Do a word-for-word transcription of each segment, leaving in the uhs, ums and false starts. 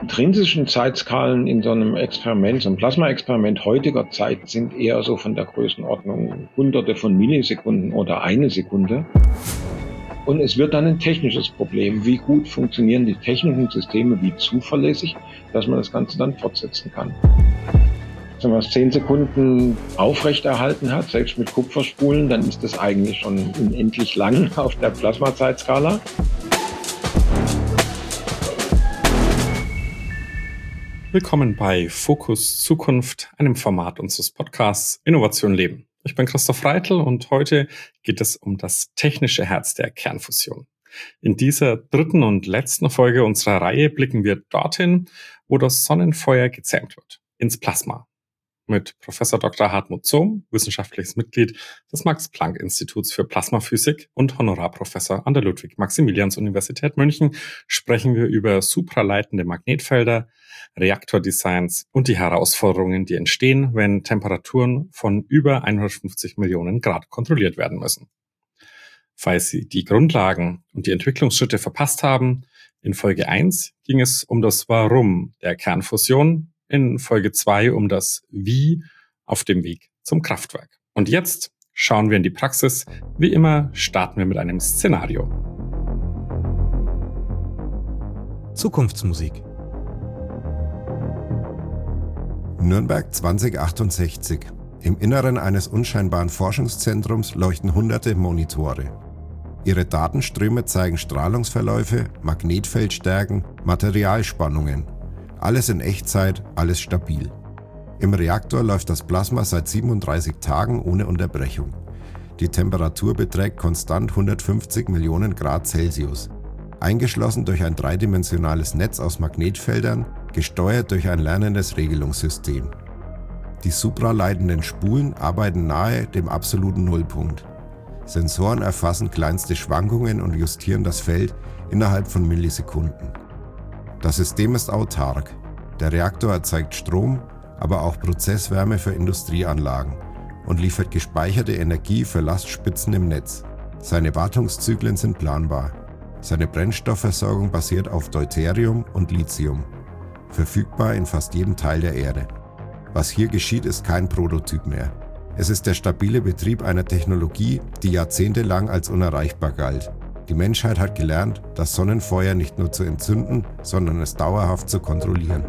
intrinsischen Zeitskalen in so einem Experiment, so einem Plasma-Experiment heutiger Zeit sind eher so von der Größenordnung Hunderte von Millisekunden oder eine Sekunde. Und es wird dann ein technisches Problem. Wie gut funktionieren die technischen Systeme, wie zuverlässig, dass man das Ganze dann fortsetzen kann. Wenn man es zehn Sekunden aufrechterhalten hat, selbst mit Kupferspulen, dann ist das eigentlich schon unendlich lang auf der Plasmazeitskala. Willkommen bei Fokus Zukunft, einem Format unseres Podcasts Innovation Leben. Ich bin Christoph Reitl und heute geht es um das technische Herz der Kernfusion. In dieser dritten und letzten Folge unserer Reihe blicken wir dorthin, wo das Sonnenfeuer gezähmt wird, ins Plasma. Mit Professor Doktor Hartmut Zohm, wissenschaftliches Mitglied des Max-Planck-Instituts für Plasmaphysik und Honorarprofessor an der Ludwig-Maximilians-Universität München, sprechen wir über supraleitende Magnetfelder, Reaktordesigns und die Herausforderungen, die entstehen, wenn Temperaturen von über hundertfünfzig Millionen Grad kontrolliert werden müssen. Falls Sie die Grundlagen und die Entwicklungsschritte verpasst haben, in Folge eins ging es um das Warum der Kernfusion, in Folge zwei um das Wie auf dem Weg zum Kraftwerk. Und jetzt schauen wir in die Praxis. Wie immer starten wir mit einem Szenario. Zukunftsmusik. Nürnberg zwanzig achtundsechzig. Im Inneren eines unscheinbaren Forschungszentrums leuchten hunderte Monitore. Ihre Datenströme zeigen Strahlungsverläufe, Magnetfeldstärken, Materialspannungen. Alles in Echtzeit, alles stabil. Im Reaktor läuft das Plasma seit siebenunddreißig Tagen ohne Unterbrechung. Die Temperatur beträgt konstant hundertfünfzig Millionen Grad Celsius. Eingeschlossen durch ein dreidimensionales Netz aus Magnetfeldern, gesteuert durch ein lernendes Regelungssystem. Die supraleitenden Spulen arbeiten nahe dem absoluten Nullpunkt. Sensoren erfassen kleinste Schwankungen und justieren das Feld innerhalb von Millisekunden. Das System ist autark. Der Reaktor erzeugt Strom, aber auch Prozesswärme für Industrieanlagen und liefert gespeicherte Energie für Lastspitzen im Netz. Seine Wartungszyklen sind planbar. Seine Brennstoffversorgung basiert auf Deuterium und Lithium, verfügbar in fast jedem Teil der Erde. Was hier geschieht, ist kein Prototyp mehr. Es ist der stabile Betrieb einer Technologie, die jahrzehntelang als unerreichbar galt. Die Menschheit hat gelernt, das Sonnenfeuer nicht nur zu entzünden, sondern es dauerhaft zu kontrollieren.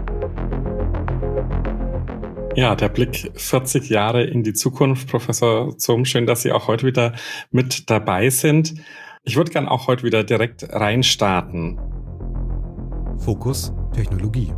Ja, der Blick vierzig Jahre in die Zukunft. Professor Zohm, schön, dass Sie auch heute wieder mit dabei sind. Ich würde gerne auch heute wieder direkt reinstarten. Fokus Technologie.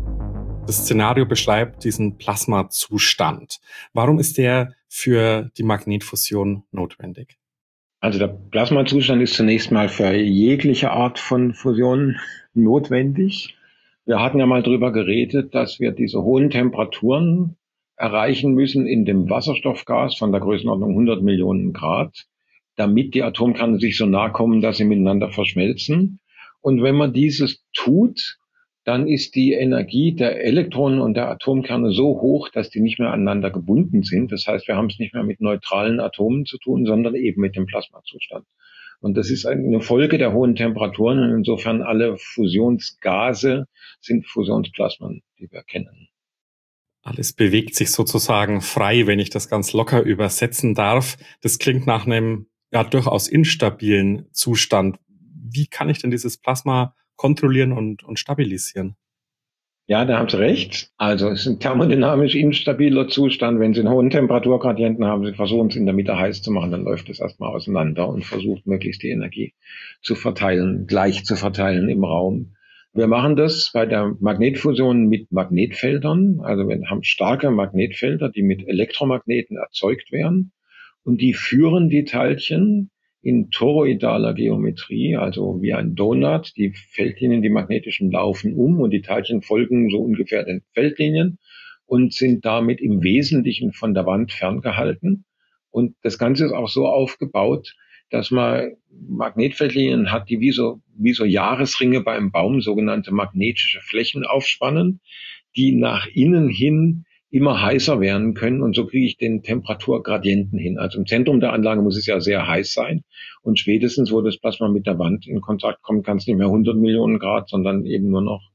Das Szenario beschreibt diesen Plasmazustand. Warum ist der für die Magnetfusion notwendig? Also der Plasmazustand ist zunächst mal für jegliche Art von Fusion notwendig. Wir hatten ja mal drüber geredet, dass wir diese hohen Temperaturen erreichen müssen in dem Wasserstoffgas von der Größenordnung hundert Millionen Grad, damit die Atomkerne sich so nahe kommen, dass sie miteinander verschmelzen. Und wenn man dieses tut, dann ist die Energie der Elektronen und der Atomkerne so hoch, dass die nicht mehr aneinander gebunden sind. Das heißt, wir haben es nicht mehr mit neutralen Atomen zu tun, sondern eben mit dem Plasmazustand. Und das ist eine Folge der hohen Temperaturen. Und insofern alle Fusionsgase sind Fusionsplasmen, die wir kennen. Alles bewegt sich sozusagen frei, wenn ich das ganz locker übersetzen darf. Das klingt nach einem ja durchaus instabilen Zustand. Wie kann ich denn dieses Plasma kontrollieren und, und stabilisieren? Ja, da haben Sie recht. Also es ist ein thermodynamisch instabiler Zustand. Wenn Sie einen hohen Temperaturgradienten haben, Sie versuchen es in der Mitte heiß zu machen, dann läuft es erstmal auseinander und versucht möglichst die Energie zu verteilen, gleich zu verteilen im Raum. Wir machen das bei der Magnetfusion mit Magnetfeldern. Also wir haben starke Magnetfelder, die mit Elektromagneten erzeugt werden. Und die führen die Teilchen in toroidaler Geometrie, also wie ein Donut. Die Feldlinien, die magnetischen, laufen um und die Teilchen folgen so ungefähr den Feldlinien und sind damit im Wesentlichen von der Wand ferngehalten. Und das Ganze ist auch so aufgebaut, dass man Magnetfeldlinien hat, die wie so, wie so Jahresringe beim Baum, sogenannte magnetische Flächen aufspannen, die nach innen hin immer heißer werden können und so kriege ich den Temperaturgradienten hin. Also im Zentrum der Anlage muss es ja sehr heiß sein und spätestens, wo das Plasma mit der Wand in Kontakt kommt, kann es nicht mehr hundert Millionen Grad, sondern eben nur noch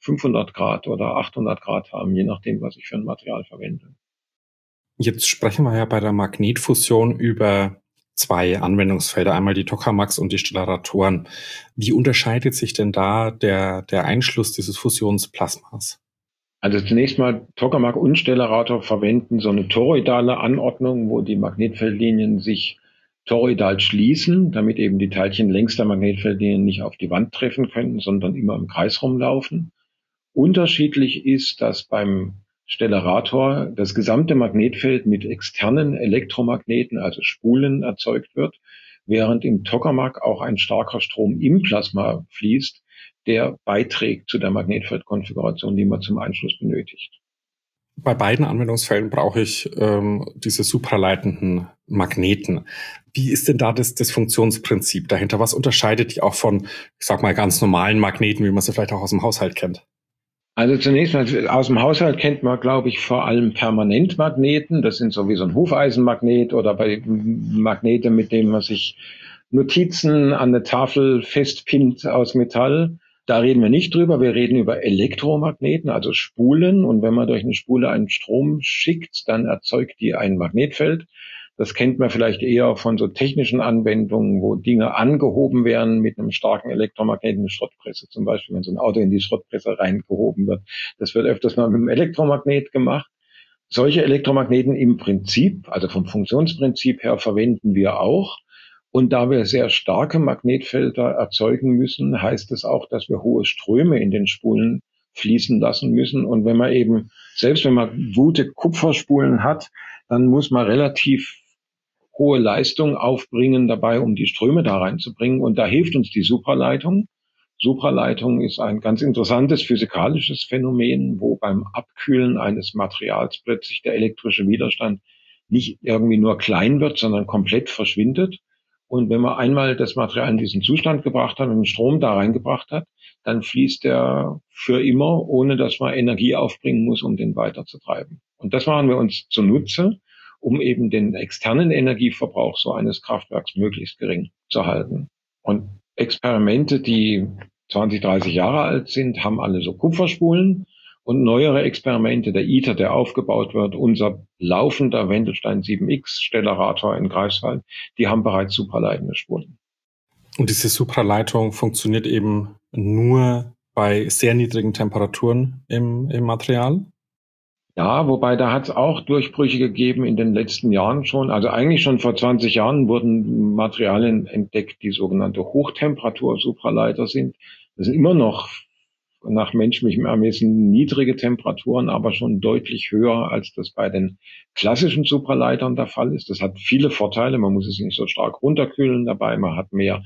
fünfhundert Grad oder achthundert Grad haben, je nachdem, was ich für ein Material verwende. Jetzt sprechen wir ja bei der Magnetfusion über zwei Anwendungsfelder, einmal die Tokamaks und die Stellaratoren. Wie unterscheidet sich denn da der, der Einschluss dieses Fusionsplasmas? Also zunächst mal, Tokamak und Stellarator verwenden so eine toroidale Anordnung, wo die Magnetfeldlinien sich toroidal schließen, damit eben die Teilchen längs der Magnetfeldlinien nicht auf die Wand treffen können, sondern immer im Kreis rumlaufen. Unterschiedlich ist, dass beim Stellarator das gesamte Magnetfeld mit externen Elektromagneten, also Spulen, erzeugt wird, während im Tokamak auch ein starker Strom im Plasma fließt, der beiträgt zu der Magnetfeldkonfiguration, die man zum Einschluss benötigt. Bei beiden Anwendungsfällen brauche ich ähm, diese supraleitenden Magneten. Wie ist denn da das, das Funktionsprinzip dahinter? Was unterscheidet die auch von, ich sag mal, ganz normalen Magneten, wie man sie vielleicht auch aus dem Haushalt kennt? Also zunächst mal, aus dem Haushalt kennt man, glaube ich, vor allem Permanentmagneten. Das sind so wie so ein Hufeisenmagnet oder bei Magnete, mit denen man sich Notizen an eine Tafel festpinnt aus Metall. Da reden wir nicht drüber. Wir reden über Elektromagneten, also Spulen. Und wenn man durch eine Spule einen Strom schickt, dann erzeugt die ein Magnetfeld. Das kennt man vielleicht eher von so technischen Anwendungen, wo Dinge angehoben werden mit einem starken Elektromagneten, eine Schrottpresse zum Beispiel, wenn so ein Auto in die Schrottpresse reingehoben wird. Das wird öfters mal mit einem Elektromagnet gemacht. Solche Elektromagneten im Prinzip, also vom Funktionsprinzip her, verwenden wir auch. Und da wir sehr starke Magnetfelder erzeugen müssen, heißt es auch, dass wir hohe Ströme in den Spulen fließen lassen müssen. Und wenn man eben, selbst wenn man gute Kupferspulen hat, dann muss man relativ hohe Leistung aufbringen dabei, um die Ströme da reinzubringen. Und da hilft uns die Supraleitung. Supraleitung ist ein ganz interessantes physikalisches Phänomen, wo beim Abkühlen eines Materials plötzlich der elektrische Widerstand nicht irgendwie nur klein wird, sondern komplett verschwindet. Und wenn man einmal das Material in diesen Zustand gebracht hat und den Strom da reingebracht hat, dann fließt der für immer, ohne dass man Energie aufbringen muss, um den weiterzutreiben. Und das machen wir uns zunutze, um eben den externen Energieverbrauch so eines Kraftwerks möglichst gering zu halten. Und Experimente, die zwanzig, dreißig Jahre alt sind, haben alle so Kupferspulen. Und neuere Experimente, der ITER, der aufgebaut wird, unser laufender Wendelstein sieben X Stellarator in Greifswald, die haben bereits supraleitende Spulen. Und diese Supraleitung funktioniert eben nur bei sehr niedrigen Temperaturen im, im Material? Ja, wobei da hat es auch Durchbrüche gegeben in den letzten Jahren schon. Also eigentlich schon vor zwanzig Jahren wurden Materialien entdeckt, die sogenannte Hochtemperatur-Supraleiter sind. Das sind immer noch nach menschlichem Ermessen niedrige Temperaturen, aber schon deutlich höher, als das bei den klassischen Supraleitern der Fall ist. Das hat viele Vorteile. Man muss es nicht so stark runterkühlen dabei. Man hat mehr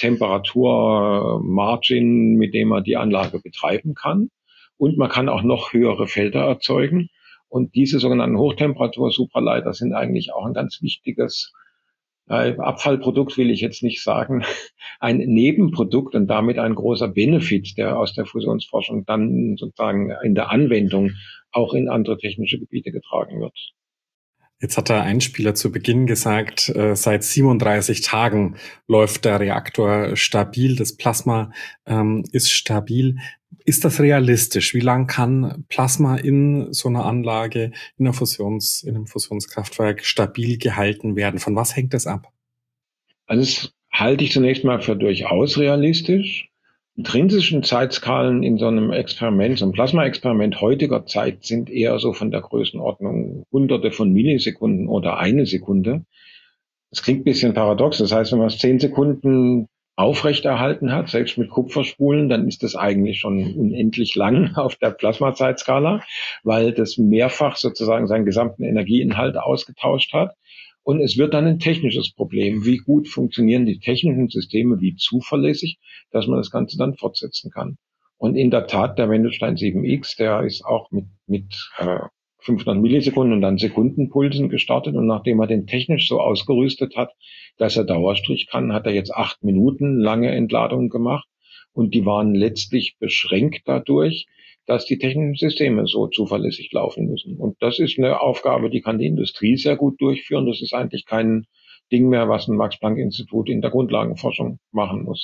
Temperaturmargin, mit dem man die Anlage betreiben kann. Und man kann auch noch höhere Felder erzeugen. Und diese sogenannten Hochtemperatur-Supraleiter sind eigentlich auch ein ganz wichtiges äh, Abfallprodukt, will ich jetzt nicht sagen, ein Nebenprodukt und damit ein großer Benefit, der aus der Fusionsforschung dann sozusagen in der Anwendung auch in andere technische Gebiete getragen wird. Jetzt hat der Einspieler zu Beginn gesagt, äh, seit siebenunddreißig Tagen läuft der Reaktor stabil, das Plasma ähm, ist stabil. Ist das realistisch? Wie lang kann Plasma in so einer Anlage, in einer Fusions, in einem Fusionskraftwerk stabil gehalten werden? Von was hängt das ab? Also das halte ich zunächst mal für durchaus realistisch. Intrinsischen Zeitskalen in so einem Experiment, so einem Plasma-Experiment heutiger Zeit sind eher so von der Größenordnung Hunderte von Millisekunden oder eine Sekunde. Das klingt ein bisschen paradox. Das heißt, wenn man es zehn Sekunden aufrechterhalten hat, selbst mit Kupferspulen, dann ist das eigentlich schon unendlich lang auf der Plasmazeitskala, weil das mehrfach sozusagen seinen gesamten Energieinhalt ausgetauscht hat. Und es wird dann ein technisches Problem. Wie gut funktionieren die technischen Systeme, wie zuverlässig, dass man das Ganze dann fortsetzen kann. Und in der Tat, der Wendelstein sieben X, der ist auch mit, mit äh, fünfhundert Millisekunden und dann Sekundenpulsen gestartet. Und nachdem er den technisch so ausgerüstet hat, dass er Dauerstrich kann, hat er jetzt acht Minuten lange Entladungen gemacht. Und die waren letztlich beschränkt dadurch, dass die technischen Systeme so zuverlässig laufen müssen. Und das ist eine Aufgabe, die kann die Industrie sehr gut durchführen. Das ist eigentlich kein Ding mehr, was ein Max-Planck-Institut in der Grundlagenforschung machen muss.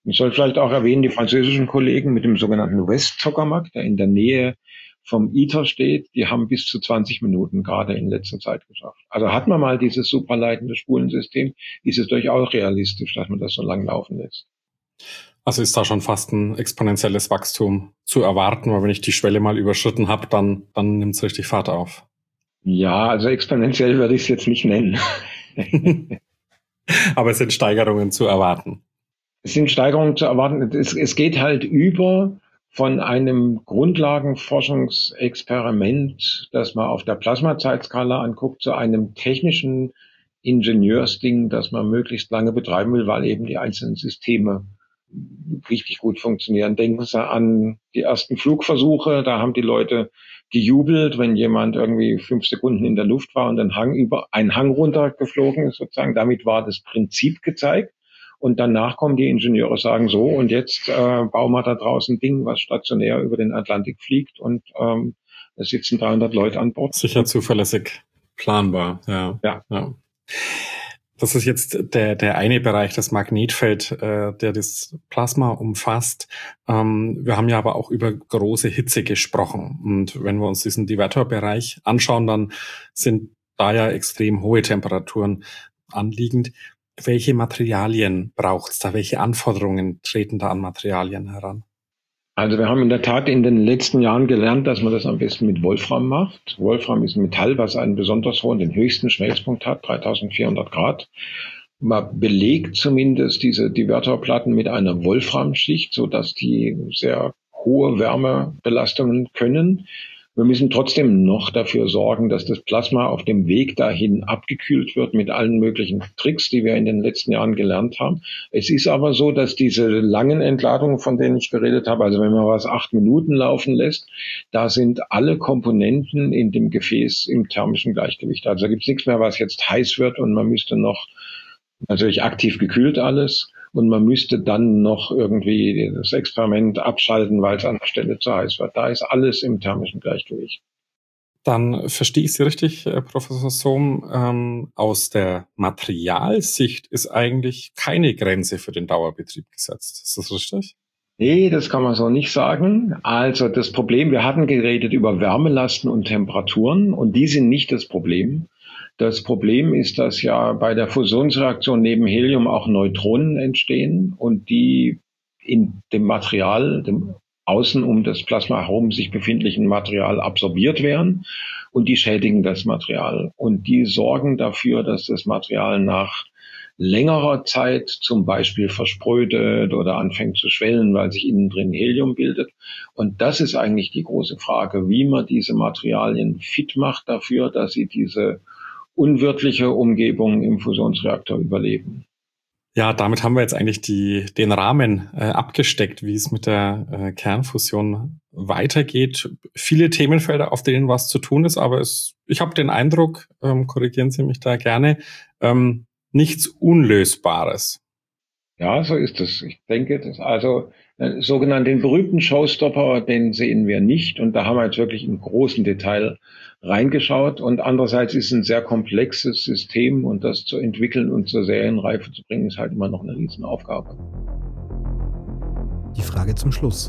Ich soll vielleicht auch erwähnen, die französischen Kollegen mit dem sogenannten West-Tokamak, der in der Nähe vom ITER steht, die haben bis zu zwanzig Minuten gerade in letzter Zeit geschafft. Also hat man mal dieses supraleitende Spulensystem, ist es durchaus realistisch, dass man das so lang laufen lässt. Also ist da schon fast ein exponentielles Wachstum zu erwarten, weil wenn ich die Schwelle mal überschritten habe, dann, dann nimmt es richtig Fahrt auf. Ja, also exponentiell würde ich es jetzt nicht nennen. Aber es sind Steigerungen zu erwarten. Es sind Steigerungen zu erwarten. Es, es geht halt über von einem Grundlagenforschungsexperiment, das man auf der Plasmazeitskala anguckt, zu einem technischen Ingenieursding, das man möglichst lange betreiben will, weil eben die einzelnen Systeme richtig gut funktionieren. Denken Sie an die ersten Flugversuche, da haben die Leute gejubelt, wenn jemand irgendwie fünf Sekunden in der Luft war und einen Hang über einen Hang runtergeflogen ist sozusagen. Damit war das Prinzip gezeigt. Und danach kommen die Ingenieure, sagen so, und jetzt äh, bauen wir da draußen ein Ding, was stationär über den Atlantik fliegt und ähm, da sitzen dreihundert Leute an Bord. Sicher zuverlässig planbar, ja. Ja. ja. Das ist jetzt der der eine Bereich, das Magnetfeld, äh, der das Plasma umfasst. Ähm, wir haben ja aber auch über große Hitze gesprochen. Und wenn wir uns diesen Divertorbereich anschauen, dann sind da ja extrem hohe Temperaturen anliegend. Welche Materialien braucht es da? Welche Anforderungen treten da an Materialien heran? Also wir haben in der Tat in den letzten Jahren gelernt, dass man das am besten mit Wolfram macht. Wolfram ist ein Metall, was einen besonders hohen, den höchsten Schmelzpunkt hat, dreitausendvierhundert Grad. Man belegt zumindest diese Divertorplatten mit einer Wolframschicht, sodass die sehr hohe Wärmebelastungen können. Wir müssen trotzdem noch dafür sorgen, dass das Plasma auf dem Weg dahin abgekühlt wird mit allen möglichen Tricks, die wir in den letzten Jahren gelernt haben. Es ist aber so, dass diese langen Entladungen, von denen ich geredet habe, also wenn man was acht Minuten laufen lässt, da sind alle Komponenten in dem Gefäß im thermischen Gleichgewicht. Also da gibt es nichts mehr, was jetzt heiß wird und man müsste noch, natürlich aktiv gekühlt alles, und man müsste dann noch irgendwie das Experiment abschalten, weil es an der Stelle zu heiß wird. Da ist alles im thermischen Gleichgewicht. Dann verstehe ich Sie richtig, Professor Sohm. Ähm, aus der Materialsicht ist eigentlich keine Grenze für den Dauerbetrieb gesetzt. Ist das richtig? Nee, das kann man so nicht sagen. Also das Problem, wir hatten geredet über Wärmelasten und Temperaturen und die sind nicht das Problem. Das Problem ist, dass ja bei der Fusionsreaktion neben Helium auch Neutronen entstehen und die in dem Material, dem außen um das Plasma herum sich befindlichen Material absorbiert werden und die schädigen das Material. Und die sorgen dafür, dass das Material nach längerer Zeit zum Beispiel versprötet oder anfängt zu schwellen, weil sich innen drin Helium bildet. Und das ist eigentlich die große Frage, wie man diese Materialien fit macht dafür, dass sie diese unwirtliche Umgebung im Fusionsreaktor überleben. Ja, damit haben wir jetzt eigentlich die, den Rahmen äh, abgesteckt, wie es mit der äh, Kernfusion weitergeht. Viele Themenfelder, auf denen was zu tun ist, aber es, ich habe den Eindruck, ähm, korrigieren Sie mich da gerne, ähm, nichts Unlösbares. Ja, so ist es. Ich denke, das also äh, sogenannten den berühmten Showstopper, den sehen wir nicht. Und da haben wir jetzt wirklich im großen Detail reingeschaut. Und andererseits ist es ein sehr komplexes System und das zu entwickeln und zur Serienreife zu bringen, ist halt immer noch eine Riesenaufgabe. Die Frage zum Schluss.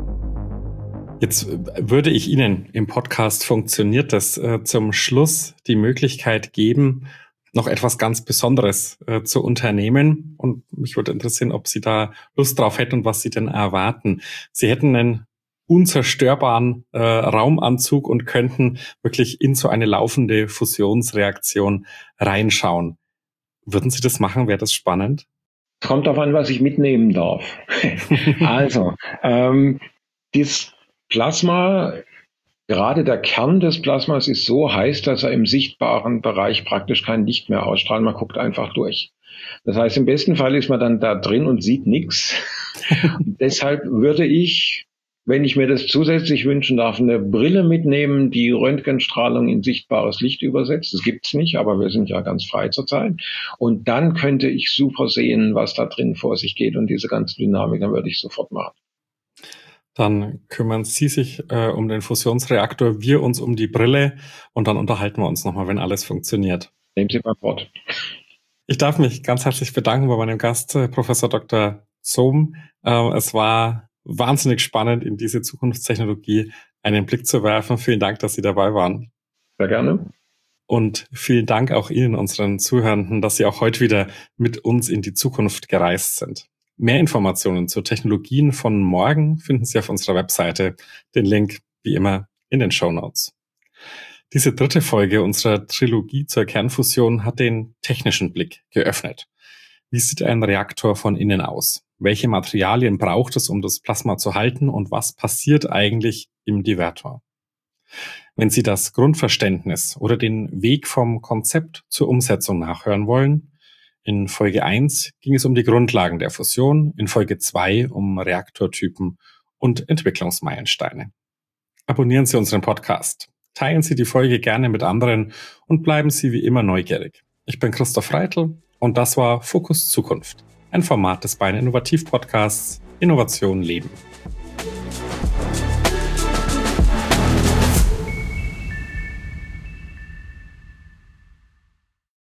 Jetzt würde ich Ihnen im Podcast Funktioniert das äh, zum Schluss die Möglichkeit geben, noch etwas ganz Besonderes äh, zu unternehmen. Und mich würde interessieren, ob Sie da Lust drauf hätten und was Sie denn erwarten. Sie hätten einen unzerstörbaren äh, Raumanzug und könnten wirklich in so eine laufende Fusionsreaktion reinschauen. Würden Sie das machen? Wäre das spannend? Kommt darauf an, was ich mitnehmen darf. Also, ähm, das Plasma, gerade der Kern des Plasmas ist so heiß, dass er im sichtbaren Bereich praktisch kein Licht mehr ausstrahlt. Man guckt einfach durch. Das heißt, im besten Fall ist man dann da drin und sieht nichts. Deshalb würde ich, wenn ich mir das zusätzlich wünschen darf, eine Brille mitnehmen, die Röntgenstrahlung in sichtbares Licht übersetzt. Das gibt's nicht, aber wir sind ja ganz frei zurzeit. Und dann könnte ich super sehen, was da drin vor sich geht und diese ganze Dynamik, dann würde ich sofort machen. Dann kümmern Sie sich äh, um den Fusionsreaktor, wir uns um die Brille und dann unterhalten wir uns nochmal, wenn alles funktioniert. Nehmen Sie mein Wort. Ich darf mich ganz herzlich bedanken bei meinem Gast, Professor Doktor Zoom. Äh, es war wahnsinnig spannend, in diese Zukunftstechnologie einen Blick zu werfen. Vielen Dank, dass Sie dabei waren. Sehr gerne. Und vielen Dank auch Ihnen, unseren Zuhörenden, dass Sie auch heute wieder mit uns in die Zukunft gereist sind. Mehr Informationen zu Technologien von morgen finden Sie auf unserer Webseite. Den Link, wie immer, in den Shownotes. Diese dritte Folge unserer Trilogie zur Kernfusion hat den technischen Blick geöffnet. Wie sieht ein Reaktor von innen aus? Welche Materialien braucht es, um das Plasma zu halten? Und was passiert eigentlich im Divertor? Wenn Sie das Grundverständnis oder den Weg vom Konzept zur Umsetzung nachhören wollen, in Folge eins ging es um die Grundlagen der Fusion, in Folge zwei um Reaktortypen und Entwicklungsmeilensteine. Abonnieren Sie unseren Podcast. Teilen Sie die Folge gerne mit anderen und bleiben Sie wie immer neugierig. Ich bin Christoph Reitl und das war Fokus Zukunft, ein Format des Bein Innovativ Podcasts Innovation Leben.